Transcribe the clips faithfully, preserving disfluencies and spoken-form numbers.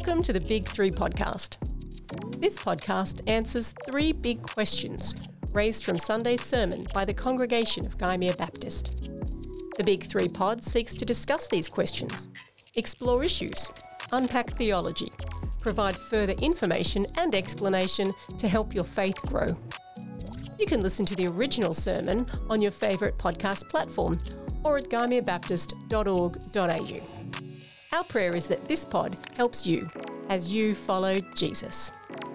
Welcome to the Big Three Podcast. This podcast answers three big questions raised from Sunday's sermon by the congregation of Gymea Baptist. The Big Three Pod seeks to discuss these questions, explore issues, unpack theology, provide further information and explanation to help your faith grow. You can listen to the original sermon on your favourite podcast platform or at gymea baptist dot org dot a u. Our prayer is that this pod helps you as you follow Jesus.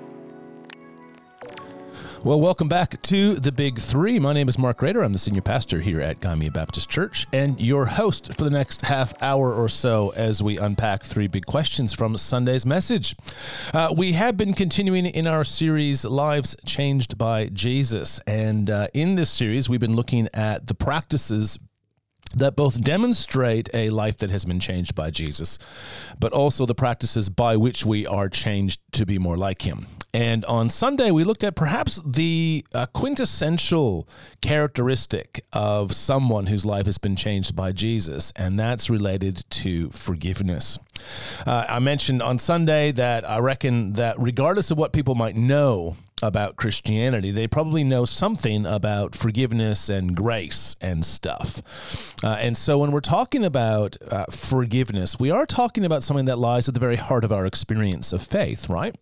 Well, welcome back to The Big Three. My name is Mark Rader. I'm the senior pastor here at Gymea Baptist Church and your host for the next half hour or so as we unpack three big questions from Sunday's message. Uh, we have been continuing in our series, Lives Changed by Jesus. And uh, in this series, we've been looking at the practices that both demonstrate a life that has been changed by Jesus, but also the practices by which we are changed to be more like him. And on Sunday, we looked at perhaps the uh, quintessential characteristic of someone whose life has been changed by Jesus, and that's related to forgiveness. Uh, I mentioned on Sunday that I reckon that regardless of what people might know about Christianity, they probably know something about forgiveness and grace and stuff. Uh, and so when we're talking about uh, forgiveness, we are talking about something that lies at the very heart of our experience of faith, right?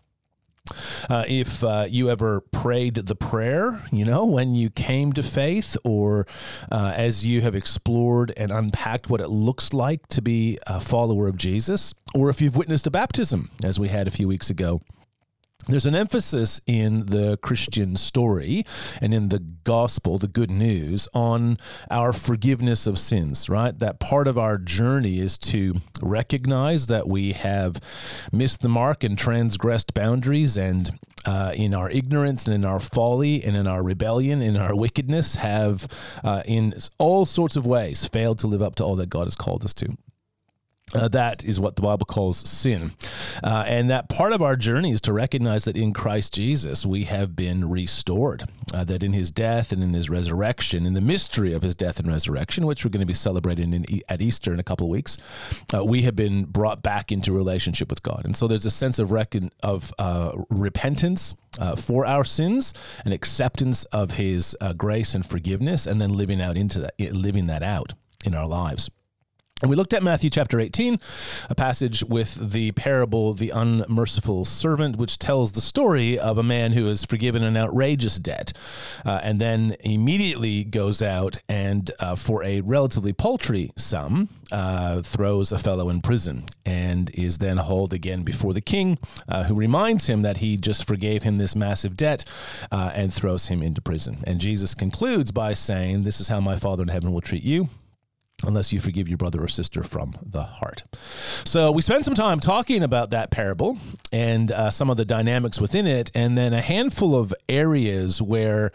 Uh, if uh, you ever prayed the prayer, you know, when you came to faith, or uh, as you have explored and unpacked what it looks like to be a follower of Jesus, or if you've witnessed a baptism, as we had a few weeks ago, there's an emphasis in the Christian story and in the gospel, the good news, on our forgiveness of sins, right? That part of our journey is to recognize that we have missed the mark and transgressed boundaries, and uh, in our ignorance and in our folly and in our rebellion, in our wickedness, have uh, in all sorts of ways failed to live up to all that God has called us to. Uh, that is what the Bible calls sin. Uh, and that part of our journey is to recognize that in Christ Jesus, we have been restored, uh, that in his death and in his resurrection, in the mystery of his death and resurrection, which we're going to be celebrating in, at Easter in a couple of weeks, uh, we have been brought back into relationship with God. And so there's a sense of, reckon, of uh, repentance Uh, for our sins, and acceptance of his uh, grace and forgiveness, and then living out into that, living that out in our lives. And we looked at Matthew chapter eighteen, a passage with the parable, the unmerciful servant, which tells the story of a man who is forgiven an outrageous debt, uh, and then immediately goes out and, uh, for a relatively paltry sum, uh, throws a fellow in prison, and is then hauled again before the king, uh, who reminds him that he just forgave him this massive debt, uh, and throws him into prison. And Jesus concludes by saying, "This is how my Father in heaven will treat you, unless you forgive your brother or sister from the heart." So we spent some time talking about that parable and uh, some of the dynamics within it, and then a handful of areas where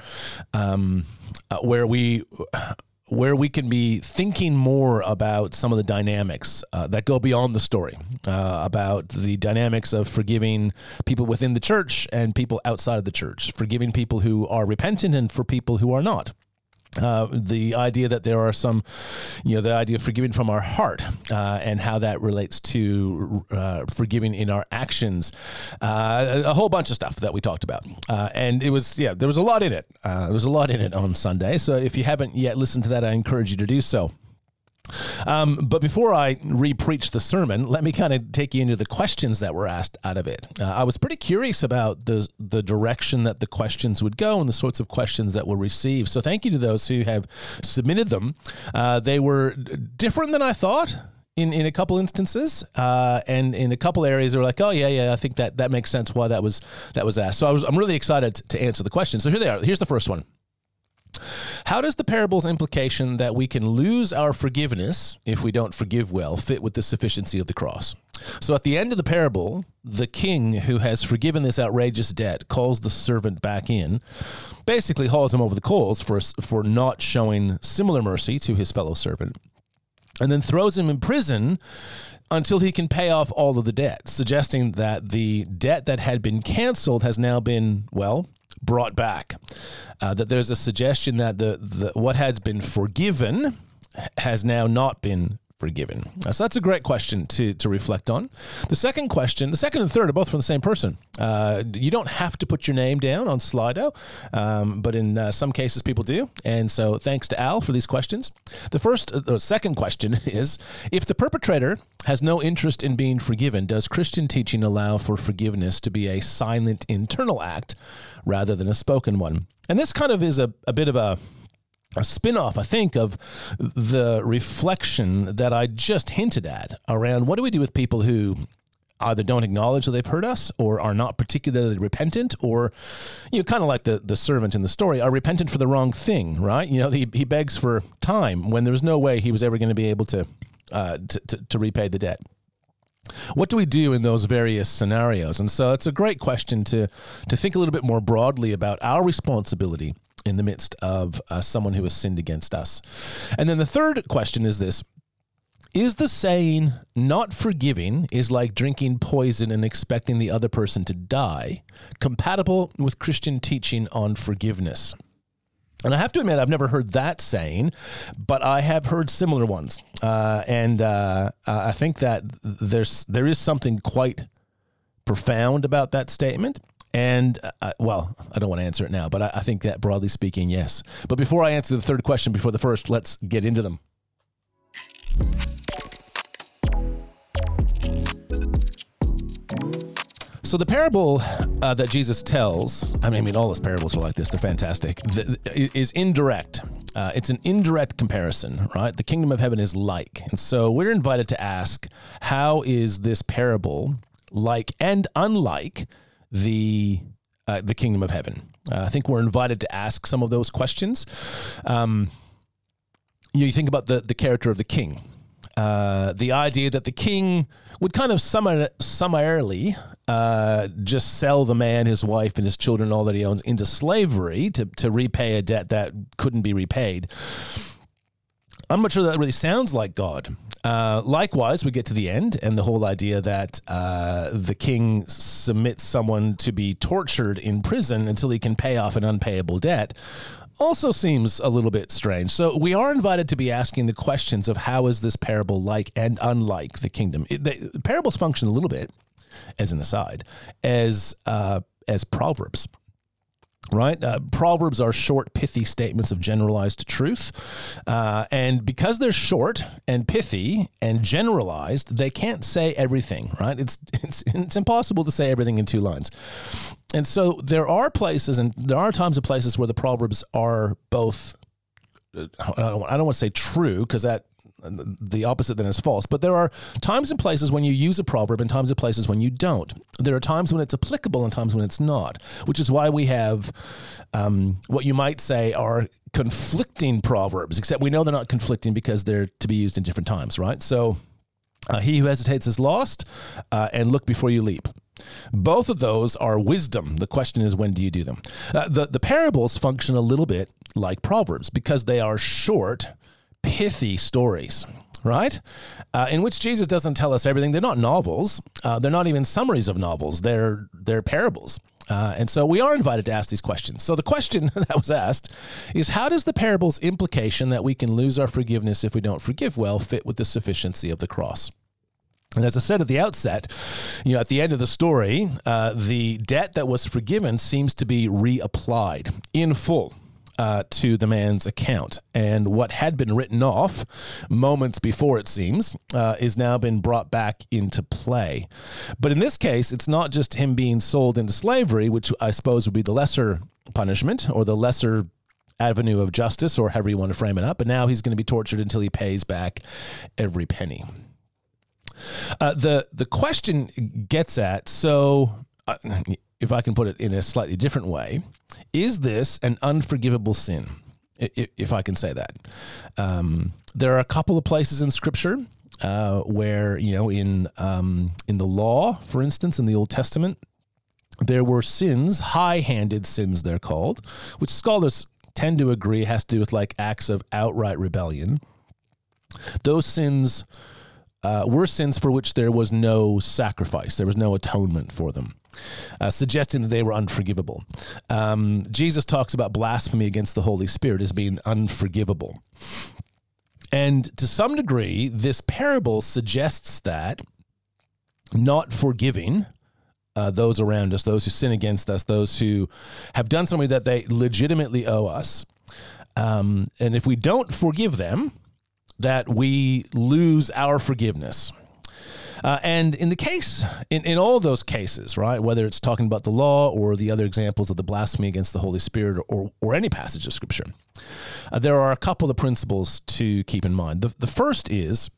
um, uh, where we where we can be thinking more about some of the dynamics uh, that go beyond the story, uh, about the dynamics of forgiving people within the church and people outside of the church, forgiving people who are repentant and for people who are not. Uh, the idea that there are some, you know, the idea of forgiving from our heart, uh, and how that relates to uh, forgiving in our actions, uh, a, a whole bunch of stuff that we talked about. Uh, and it was, yeah, there was a lot in it. Uh, there was a lot in it on Sunday. So if you haven't yet listened to that, I encourage you to do so. Um, but before I re-preach the sermon, let me kind of take you into the questions that were asked out of it. Uh, I was pretty curious about the the direction that the questions would go and the sorts of questions that were received. So thank you to those who have submitted them. Uh, they were different than I thought in, in a couple instances, uh, and in a couple areas they were like, oh yeah, yeah, I think that, that makes sense why that was that was asked. So I was I'm really excited to answer the question. So here they are. Here's the first one. How does the parable's implication that we can lose our forgiveness if we don't forgive well fit with the sufficiency of the cross? So at the end of the parable, the king who has forgiven this outrageous debt calls the servant back in, basically hauls him over the coals for, for not showing similar mercy to his fellow servant, and then throws him in prison until he can pay off all of the debt, suggesting that the debt that had been canceled has now been, well, brought back. Uh, that there's a suggestion that the, the what has been forgiven has now not been forgiven? Uh, so that's a great question to, to reflect on. The second question, the second and third are both from the same person. Uh, you don't have to put your name down on Slido, um, but in uh, some cases people do. And so thanks to Al for these questions. The first, uh, the second question is, if the perpetrator has no interest in being forgiven, does Christian teaching allow for forgiveness to be a silent internal act rather than a spoken one? And this kind of is a, a bit of a a spin-off, I think, of the reflection that I just hinted at around what do we do with people who either don't acknowledge that they've hurt us or are not particularly repentant, or, you know, kind of like the, the servant in the story, are repentant for the wrong thing, right? You know, he, he begs for time when there's no way he was ever going to be able to, uh, to, to, to repay the debt. What do we do in those various scenarios? And so it's a great question to, to think a little bit more broadly about our responsibility in the midst of uh, someone who has sinned against us. And then the third question is this: is the saying, not forgiving is like drinking poison and expecting the other person to die, compatible with Christian teaching on forgiveness? And I have to admit, I've never heard that saying, but I have heard similar ones. Uh, and uh, I think that there's there is something quite profound about that statement. And, uh, well, I don't want to answer it now, but I, I think that broadly speaking, yes. But before I answer the third question, before the first, let's get into them. So the parable uh, that Jesus tells, I mean, I mean, all his parables are like this. They're fantastic. The, is indirect. Uh, it's an indirect comparison, right? The kingdom of heaven is like. And so we're invited to ask, how is this parable like and unlike the uh, the kingdom of heaven? Uh, I think we're invited to ask some of those questions. Um, you, you think about the, the character of the king. Uh, the idea that the king would kind of summar, summarily uh, just sell the man, his wife, and his children, all that he owns, into slavery to, to repay a debt that couldn't be repaid. I'm not sure that really sounds like God. Uh, likewise, we get to the end, and the whole idea that uh, the king submits someone to be tortured in prison until he can pay off an unpayable debt also seems a little bit strange. So we are invited to be asking the questions of how is this parable like and unlike the kingdom. It, the parables function a little bit, as an aside, as uh, as proverbs. Right? Uh, Proverbs are short, pithy statements of generalized truth. Uh, and because they're short and pithy and generalized, they can't say everything, right? It's, it's, it's impossible to say everything in two lines. And so there are places, and there are times and places where the Proverbs are both, I don't, I don't want to say true, because that, the opposite then is false. But there are times and places when you use a proverb and times and places when you don't. There are times when it's applicable and times when it's not, which is why we have um, what you might say are conflicting proverbs, except we know they're not conflicting because they're to be used in different times, right? So uh, he who hesitates is lost, uh, and look before you leap. Both of those are wisdom. The question is, when do you do them? Uh, the, the parables function a little bit like proverbs because they are short, pithy stories, right? Uh, in which Jesus doesn't tell us everything. They're not novels. Uh, they're not even summaries of novels. They're they're parables. Uh, and so we are invited to ask these questions. So the question that was asked is, how does the parable's implication that we can lose our forgiveness if we don't forgive well fit with the sufficiency of the cross? And as I said at the outset, you know, at the end of the story, uh, the debt that was forgiven seems to be reapplied in full Uh, to the man's account. And what had been written off moments before, it seems, uh, is now been brought back into play. But in this case, it's not just him being sold into slavery, which I suppose would be the lesser punishment or the lesser avenue of justice, or however you want to frame it up. But now he's going to be tortured until he pays back every penny. Uh, the, the question gets at, so uh, if I can put it in a slightly different way, is this an unforgivable sin, if I can say that? Um, there are a couple of places in Scripture uh, where, you know, in um, in the law, for instance, in the Old Testament, there were sins, high-handed sins they're called, which scholars tend to agree has to do with like acts of outright rebellion. Those sins uh, were sins for which there was no sacrifice. There was no atonement for them. Uh, suggesting that they were unforgivable. Um, Jesus talks about blasphemy against the Holy Spirit as being unforgivable. And to some degree, this parable suggests that not forgiving uh, those around us, those who sin against us, those who have done something that they legitimately owe us, um, and if we don't forgive them, that we lose our forgiveness. Uh, and in the case, in, in all those cases, right, whether it's talking about the law or the other examples of the blasphemy against the Holy Spirit or, or any passage of Scripture, uh, there are a couple of principles to keep in mind. The, the first is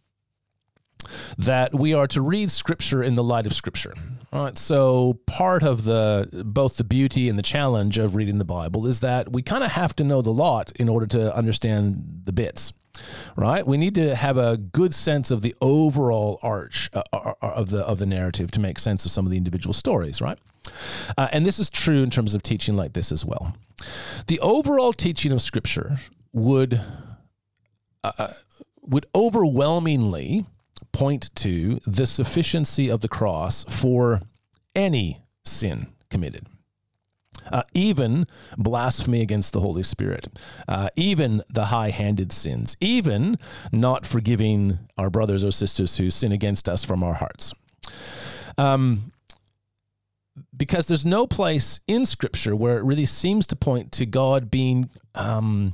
that we are to read Scripture in the light of Scripture. All right, so part of the both the beauty and the challenge of reading the Bible is that we kind of have to know the lot in order to understand the bits. Right, we need to have a good sense of the overall arch uh, of the of the narrative to make sense of some of the individual stories. Right, uh, and this is true in terms of teaching like this as well. The overall teaching of Scripture would uh, would overwhelmingly point to the sufficiency of the cross for any sin committed. Uh, even blasphemy against the Holy Spirit, uh, even the high-handed sins, even not forgiving our brothers or sisters who sin against us from our hearts. Um, because there's no place in Scripture where it really seems to point to God being um,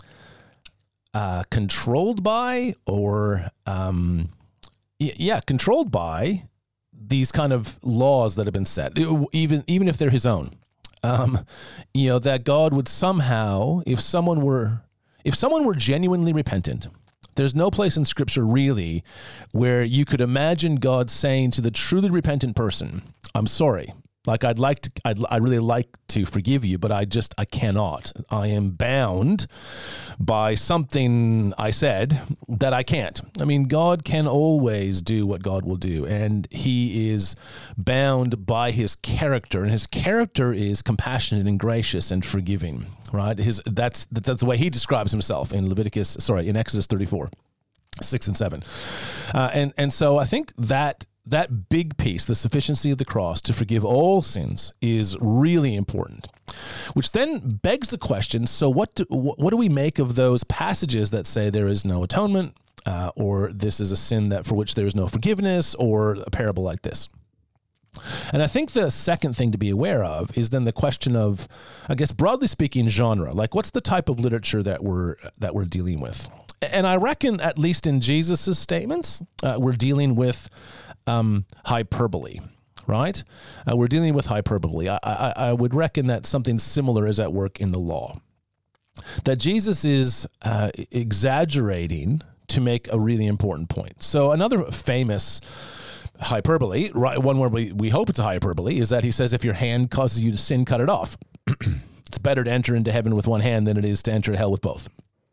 uh, controlled by or, um, yeah, controlled by these kind of laws that have been set, even even if they're his own. Um, you know, that God would somehow, if someone were, if someone were genuinely repentant, there's no place in Scripture really where you could imagine God saying to the truly repentant person, I'm sorry. Like I'd like to, I'd, I'd really like to forgive you, but I just, I cannot. I am bound by something I said that I can't. I mean, God can always do what God will do, and he is bound by his character, and his character is compassionate and gracious and forgiving, right? His, that's, that's the way he describes himself in Leviticus, sorry, in Exodus thirty-four, six and seven. Uh, and, and so I think that, That big piece, the sufficiency of the cross to forgive all sins, is really important, which then begs the question, so what do, what do we make of those passages that say there is no atonement, uh, or this is a sin that for which there is no forgiveness, or a parable like this? And I think the second thing to be aware of is then the question of, I guess, broadly speaking, genre. Like, what's the type of literature that we're that we're dealing with? And I reckon, at least in Jesus's statements, uh, we're dealing with Um, hyperbole, right? Uh, we're dealing with hyperbole. I, I, I would reckon that something similar is at work in the law. That Jesus is uh, exaggerating to make a really important point. So another famous hyperbole, right, one where we, we hope it's a hyperbole, is that he says, if your hand causes you to sin, cut it off. It's better to enter into heaven with one hand than it is to enter hell with both.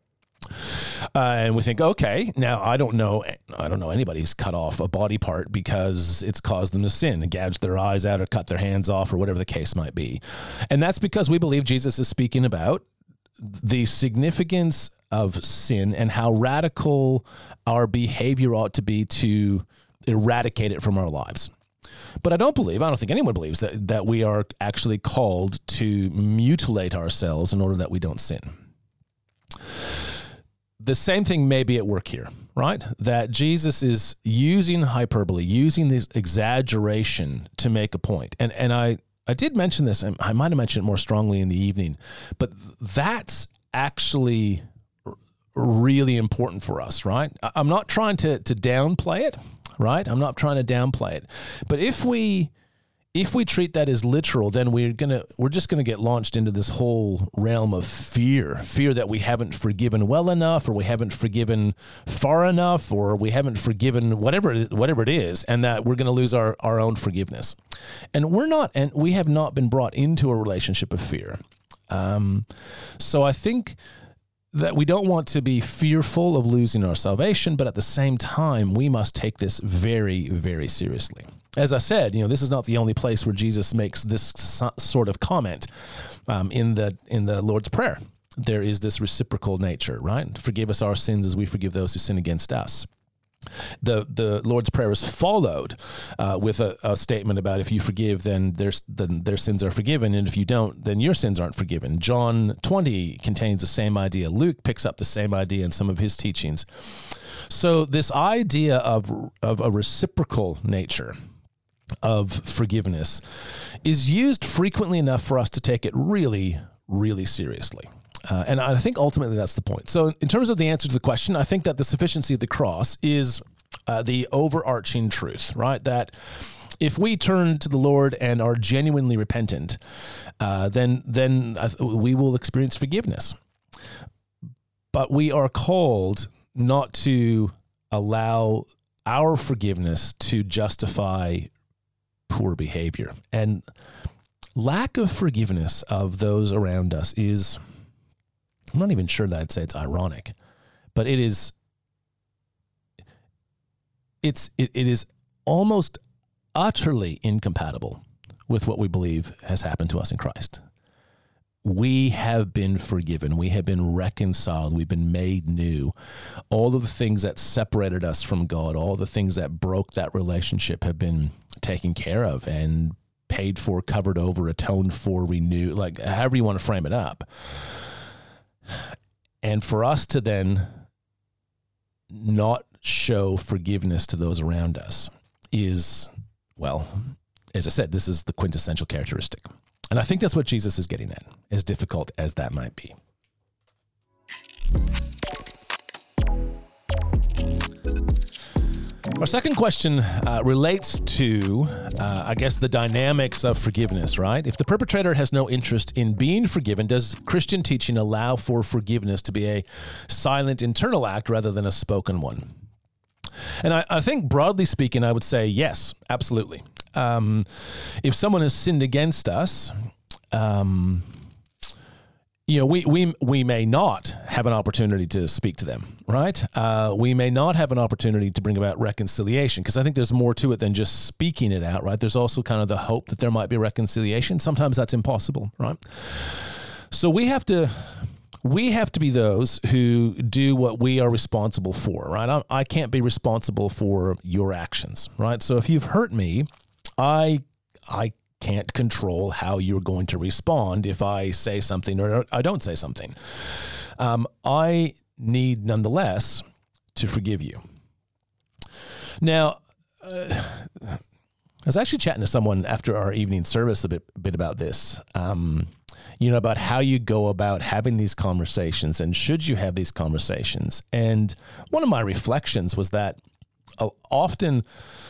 Uh, and we think, okay, now I don't know, I don't know anybody who's cut off a body part because it's caused them to sin and gouged their eyes out or cut their hands off or whatever the case might be. And that's because we believe Jesus is speaking about the significance of sin and how radical our behavior ought to be to eradicate it from our lives. But I don't believe, I don't think anyone believes that, that we are actually called to mutilate ourselves in order that we don't sin. The same thing may be at work here, right? That Jesus is using hyperbole, using this exaggeration to make a point. And and I, I did mention this, and I might have mentioned it more strongly in the evening, but that's actually really important for us, right? I'm not trying to, to downplay it, right? I'm not trying to downplay it. But if we if we treat that as literal, then we're gonna we're just gonna get launched into this whole realm of fear, fear that we haven't forgiven well enough, or we haven't forgiven far enough, or we haven't forgiven whatever whatever it is, and that we're gonna lose our, our own forgiveness. And we're not, and we have not been brought into a relationship of fear. Um, so I think that we don't want to be fearful of losing our salvation, but at the same time, we must take this very, very seriously. As I said, you know, this is not the only place where Jesus makes this sort of comment um, in the in the Lord's Prayer. There is this reciprocal nature, right? Forgive us our sins as we forgive those who sin against us. The the Lord's Prayer is followed uh, with a, a statement about if you forgive, then there's then their sins are forgiven, and if you don't, then your sins aren't forgiven. John twenty contains the same idea. Luke picks up the same idea in some of his teachings. So this idea of of a reciprocal nature of forgiveness is used frequently enough for us to take it really, really seriously. Uh, and I think ultimately that's the point. So in terms of the answer to the question, I think that the sufficiency of the cross is uh, the overarching truth, right? That if we turn to the Lord and are genuinely repentant, uh, then then we will experience forgiveness. But we are called not to allow our forgiveness to justify poor behavior. And lack of forgiveness of those around us is, I'm not even sure that I'd say it's ironic, but it is, it's, it, it is almost utterly incompatible with what we believe has happened to us in Christ. We have been forgiven. We have been reconciled. We've been made new. All of the things that separated us from God, all the things that broke that relationship have been taken care of and paid for, covered over, atoned for, renewed, like however you want to frame it up. And for us to then not show forgiveness to those around us is, well, as I said, this is the quintessential characteristic. And I think that's what Jesus is getting at, as difficult as that might be. Our second question uh, relates to, uh, I guess, the dynamics of forgiveness, right? If the perpetrator has no interest in being forgiven, does Christian teaching allow for forgiveness to be a silent internal act rather than a spoken one? And I, I think broadly speaking, I would say yes, absolutely. Um, if someone has sinned against us, um, you know, we, we, we may not have an opportunity to speak to them, right? Uh, we may not have an opportunity to bring about reconciliation, because I think there's more to it than just speaking it out, right? There's also kind of the hope that there might be reconciliation. Sometimes that's impossible, right? So we have to, we have to be those who do what we are responsible for, right? I, I can't be responsible for your actions, right? So if you've hurt me, I, I can't control how you're going to respond if I say something or I don't say something. Um, I need, nonetheless, to forgive you. Now, uh, I was actually chatting to someone after our evening service a bit, a bit about this, um, you know, about how you go about having these conversations and should you have these conversations. And one of my reflections was that uh, often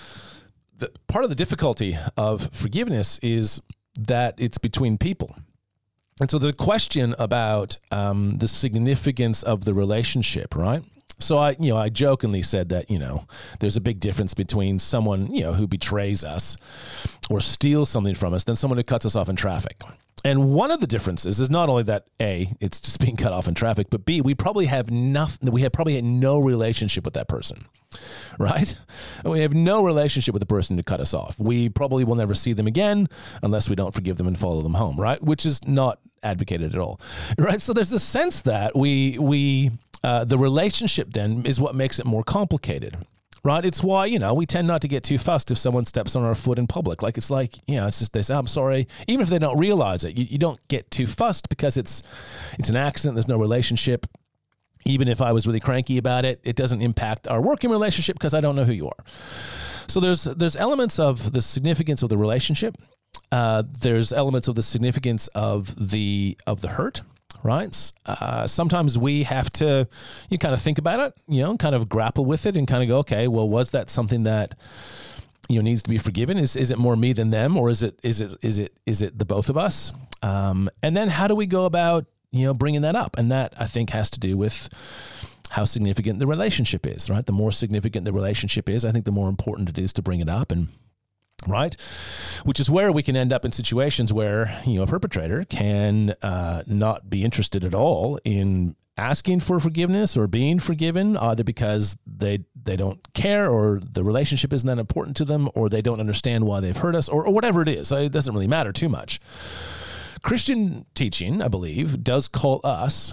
the, part of the difficulty of forgiveness is that it's between people. And so the question about um, the significance of the relationship, right? So I, you know, I jokingly said that, you know, there's a big difference between someone, you know, who betrays us or steals something from us than someone who cuts us off in traffic. And one of the differences is not only that A, it's just being cut off in traffic, but B, we probably have nothing, we have probably had no relationship with that person, right? We have no relationship with the person who cut us off. We probably will never see them again unless we don't forgive them and follow them home, right? Which is not advocated at all, right? So there's a sense that we, we, uh, the relationship then is what makes it more complicated. Right. It's why, you know, we tend not to get too fussed if someone steps on our foot in public. Like, it's like, you know, it's just, they say, I'm sorry. Even if they don't realize it, you, you don't get too fussed because it's, it's an accident. There's no relationship. Even if I was really cranky about it, it doesn't impact our working relationship because I don't know who you are. So there's, there's elements of the significance of the relationship. Uh, there's elements of the significance of the, of the hurt. Right. Uh, sometimes we have to, you kind of think about it, you know, kind of grapple with it and kind of go, okay, well, was that something that, you know, needs to be forgiven? Is is it more me than them, or is it is it is it is it the both of us? Um, and then how do we go about, you know, bringing that up? And that, I think, has to do with how significant the relationship is. Right. The more significant the relationship is, I think the more important it is to bring it up. And right? Which is where we can end up in situations where, you know, a perpetrator can uh, not be interested at all in asking for forgiveness or being forgiven, either because they they don't care or the relationship isn't that important to them, or they don't understand why they've hurt us, or, or whatever it is. It doesn't really matter too much. Christian teaching, I believe, does call us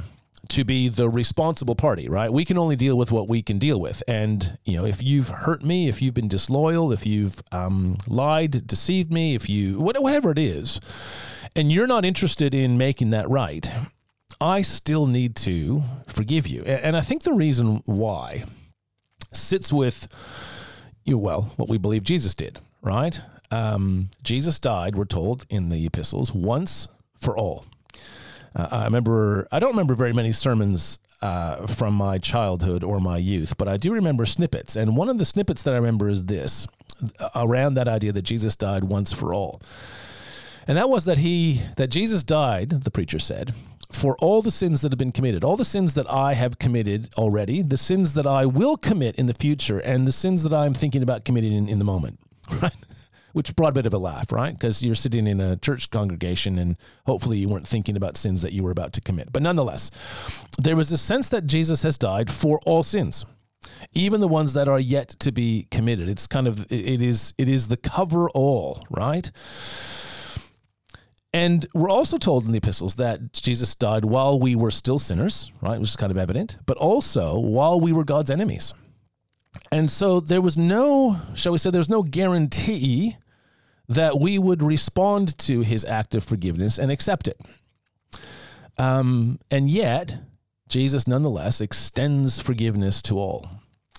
to be the responsible party, right? We can only deal with what we can deal with. And, you know, if you've hurt me, if you've been disloyal, if you've um, lied, deceived me, if you, whatever it is, and you're not interested in making that right, I still need to forgive you. And I think the reason why sits with, you know, well, what we believe Jesus did, right? Um, Jesus died, we're told in the epistles, once for all. Uh, I remember, I don't remember very many sermons uh, from my childhood or my youth, but I do remember snippets. And one of the snippets that I remember is this, around that idea that Jesus died once for all. And that was that he, that Jesus died, the preacher said, for all the sins that have been committed, all the sins that I have committed already, the sins that I will commit in the future, and the sins that I'm thinking about committing in, in the moment, right? Which brought a bit of a laugh, right? Because you're sitting in a church congregation and hopefully you weren't thinking about sins that you were about to commit. But nonetheless, there was a sense that Jesus has died for all sins, even the ones that are yet to be committed. It's kind of, it is, it is the cover all, right? And we're also told in the epistles that Jesus died while we were still sinners, right? Which is kind of evident, but also while we were God's enemies. And so there was no, shall we say, there was no guarantee that we would respond to his act of forgiveness and accept it. Um, and yet, Jesus nonetheless extends forgiveness to all.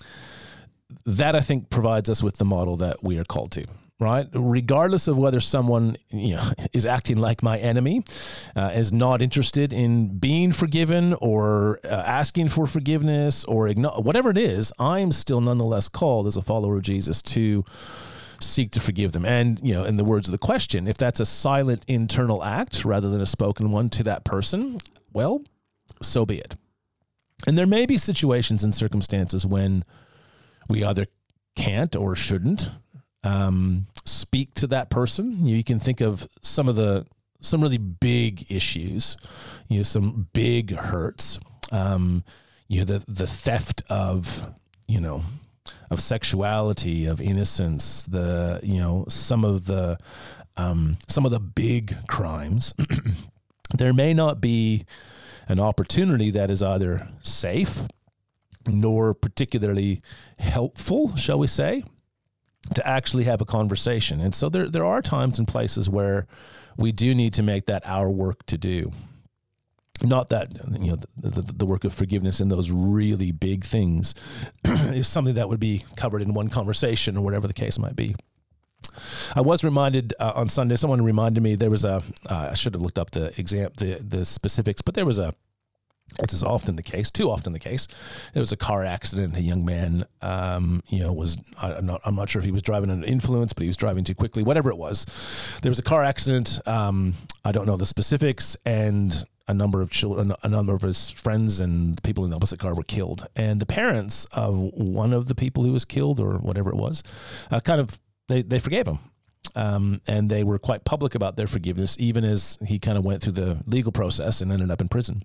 That, I think, provides us with the model that we are called to, right? Regardless of whether someone, you know, is acting like my enemy, uh, is not interested in being forgiven or uh, asking for forgiveness or igno- whatever it is, I am still nonetheless called as a follower of Jesus to seek to forgive them. And, you know, in the words of the question, if that's a silent internal act rather than a spoken one to that person, well, so be it. And there may be situations and circumstances when we either can't or shouldn't Um, speak to that person. You can think of some of the, some really big issues, you know, some big hurts, um, you know, the, the theft of, you know, of sexuality, of innocence, the, you know, some of the, um, some of the big crimes. There may not be an opportunity that is either safe nor particularly helpful, shall we say, to actually have a conversation. And so there there are times and places where we do need to make that our work to do. Not that, you know, the, the, the work of forgiveness in those really big things is something that would be covered in one conversation or whatever the case might be. I was reminded uh, on Sunday, someone reminded me there was a, uh, I should have looked up the exam, the, the specifics, but there was a, this is often the case, too often the case. There was a car accident. A young man, um, you know, was, I'm not, I'm not sure if he was driving under influence, but he was driving too quickly, whatever it was. There was a car accident. Um, I don't know the specifics, and a number of children, a number of his friends and people in the opposite car were killed. And the parents of one of the people who was killed, or whatever it was, uh, kind of, they, they forgave him. Um, and they were quite public about their forgiveness, even as he kind of went through the legal process and ended up in prison.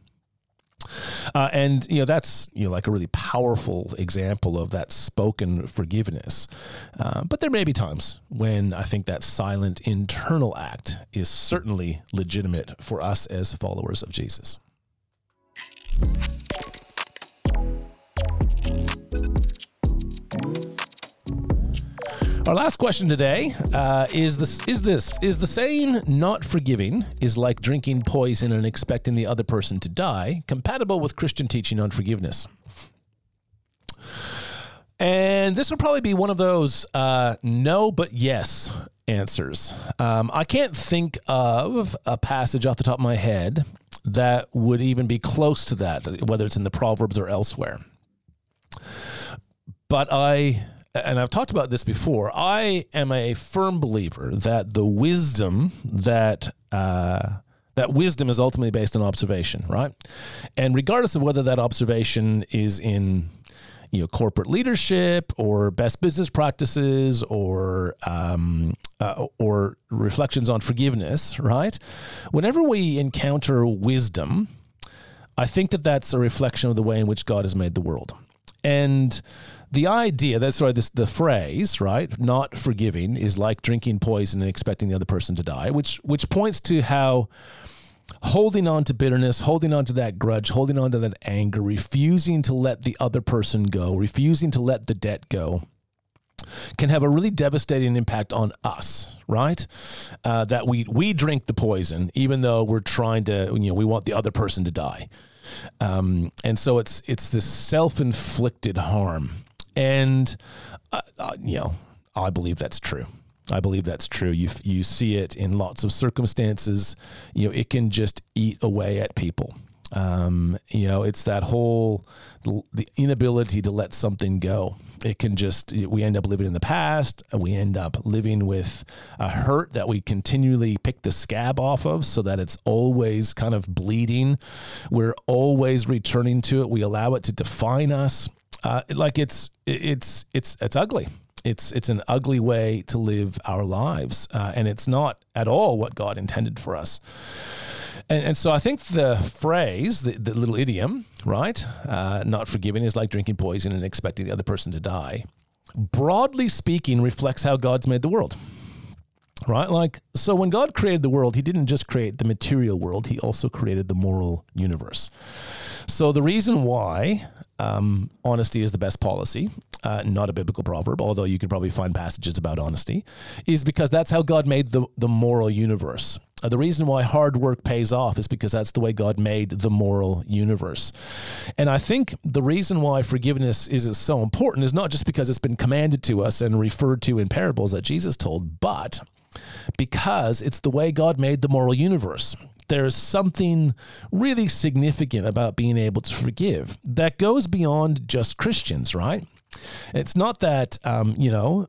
Uh, and, you know, that's, you know, like a really powerful example of that spoken forgiveness. Uh, but there may be times when I think that silent internal act is certainly legitimate for us as followers of Jesus. Our last question today uh, is this: Is this is the saying "not forgiving is like drinking poison and expecting the other person to die" compatible with Christian teaching on forgiveness? And this would probably be one of those uh, no but yes answers. Um, I can't think of a passage off the top of my head that would even be close to that, whether it's in the Proverbs or elsewhere. But I. And I've talked about this before, I am a firm believer that the wisdom that uh, that wisdom is ultimately based on observation, right? And regardless of whether that observation is in, you know, corporate leadership or best business practices or um, uh, or reflections on forgiveness, right? Whenever we encounter wisdom, I think that that's a reflection of the way in which God has made the world. And the idea, that's right, this, the phrase, right, not forgiving is like drinking poison and expecting the other person to die, which which points to how holding on to bitterness, holding on to that grudge, holding on to that anger, refusing to let the other person go, refusing to let the debt go, can have a really devastating impact on us, right? Uh, that we we drink the poison, even though we're trying to, you know, we want the other person to die. Um, and so it's it's this self-inflicted harm. And, uh, uh, you know, I believe that's true. I believe that's true. You you see it in lots of circumstances. You know, it can just eat away at people. Um, you know, it's that whole, the inability to let something go. It can just, we end up living in the past. We end up living with a hurt that we continually pick the scab off of so that it's always kind of bleeding. We're always returning to it. We allow it to define us. Uh, like it's, it's, it's, it's ugly. It's, it's an ugly way to live our lives. Uh, and it's not at all what God intended for us. And, and so I think the phrase, the, the little idiom, right, uh, not forgiving is like drinking poison and expecting the other person to die, broadly speaking, reflects how God's made the world, right? Like, so when God created the world, he didn't just create the material world, he also created the moral universe. So the reason why um, honesty is the best policy, uh, not a biblical proverb, although you could probably find passages about honesty, is because that's how God made the, the moral universe. Uh, the reason why hard work pays off is because that's the way God made the moral universe. And I think the reason why forgiveness is so important is not just because it's been commanded to us and referred to in parables that Jesus told, but because it's the way God made the moral universe. There's something really significant about being able to forgive that goes beyond just Christians, right? It's not that, um, you know,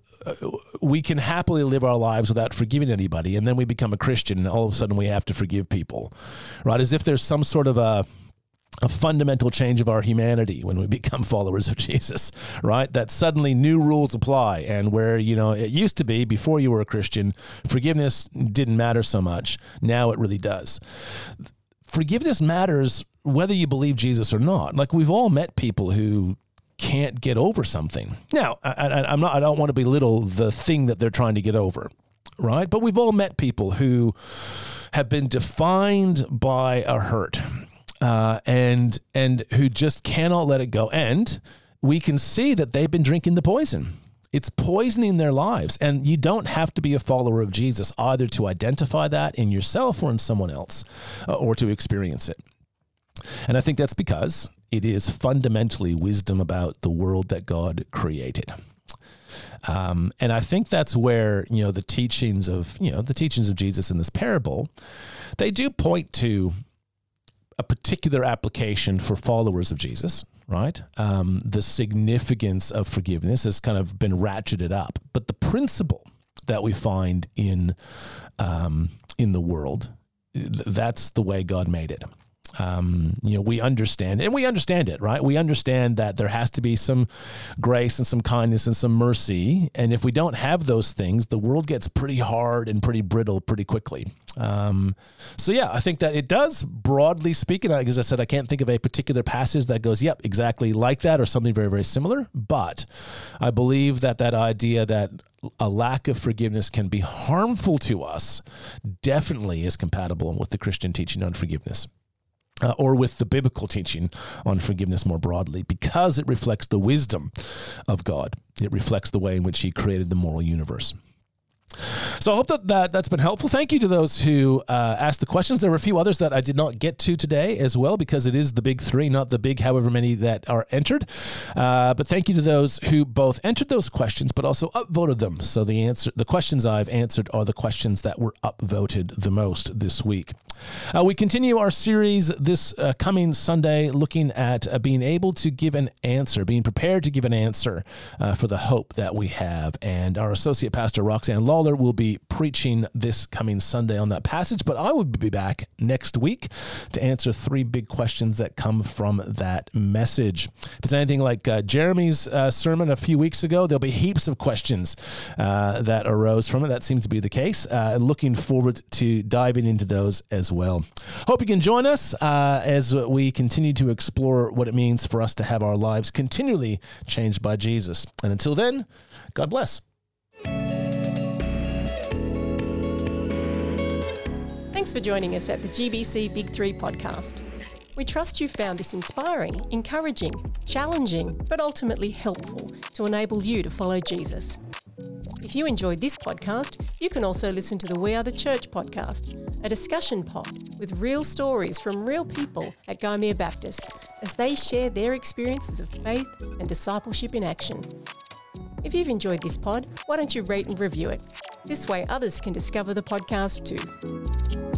we can happily live our lives without forgiving anybody, and then we become a Christian, and all of a sudden we have to forgive people, right? As if there's some sort of a, a fundamental change of our humanity when we become followers of Jesus, right? That suddenly new rules apply, and where, you know, it used to be before you were a Christian, forgiveness didn't matter so much. Now it really does. Forgiveness matters whether you believe Jesus or not. Like, we've all met people who can't get over something. Now, I, I, I'm not, I don't want to belittle the thing that they're trying to get over, right? But we've all met people who have been defined by a hurt, uh, and, and who just cannot let it go. And we can see that they've been drinking the poison. It's poisoning their lives. And you don't have to be a follower of Jesus either to identify that in yourself or in someone else, uh, or to experience it. And I think that's because it is fundamentally wisdom about the world that God created. Um, and I think that's where, you know, the teachings of, you know, the teachings of Jesus in this parable, they do point to a particular application for followers of Jesus, right? Um, the significance of forgiveness has kind of been ratcheted up. But the principle that we find in, um, in the world, that's the way God made it. Um, you know, we understand, and we understand it, right? We understand that there has to be some grace and some kindness and some mercy. And if we don't have those things, the world gets pretty hard and pretty brittle pretty quickly. Um, so yeah, I think that it does, broadly speaking, as I said, I can't think of a particular passage that goes, yep, exactly like that or something very, very similar. But I believe that that idea that a lack of forgiveness can be harmful to us definitely is compatible with the Christian teaching on forgiveness. Uh, or with the biblical teaching on forgiveness more broadly, because it reflects the wisdom of God. It reflects the way in which he created the moral universe. So I hope that, that that's been helpful. Thank you to those who uh, asked the questions. There were a few others that I did not get to today as well, because it is the big three, not the big however many that are entered. Uh, but thank you to those who both entered those questions, but also upvoted them. So the answer, the questions I've answered are the questions that were upvoted the most this week. Uh, we continue our series this uh, coming Sunday looking at uh, being able to give an answer, being prepared to give an answer uh, for the hope that we have. And our associate pastor, Roxanne Lawler, will be preaching this coming Sunday on that passage, but I will be back next week to answer three big questions that come from that message. If it's anything like uh, Jeremy's uh, sermon a few weeks ago, there'll be heaps of questions uh, that arose from it. That seems to be the case. Uh, looking forward to diving into those as well. Hope you can join us uh, as we continue to explore what it means for us to have our lives continually changed by Jesus. And until then, God bless. Thanks for joining us at the G B C Big Three podcast. We trust you found this inspiring, encouraging, challenging, but ultimately helpful to enable you to follow Jesus. If you enjoyed this podcast, you can also listen to the We Are the Church podcast, a discussion pod with real stories from real people at Gymea Baptist as they share their experiences of faith and discipleship in action. If you've enjoyed this pod, why don't you rate and review it? This way others can discover the podcast too.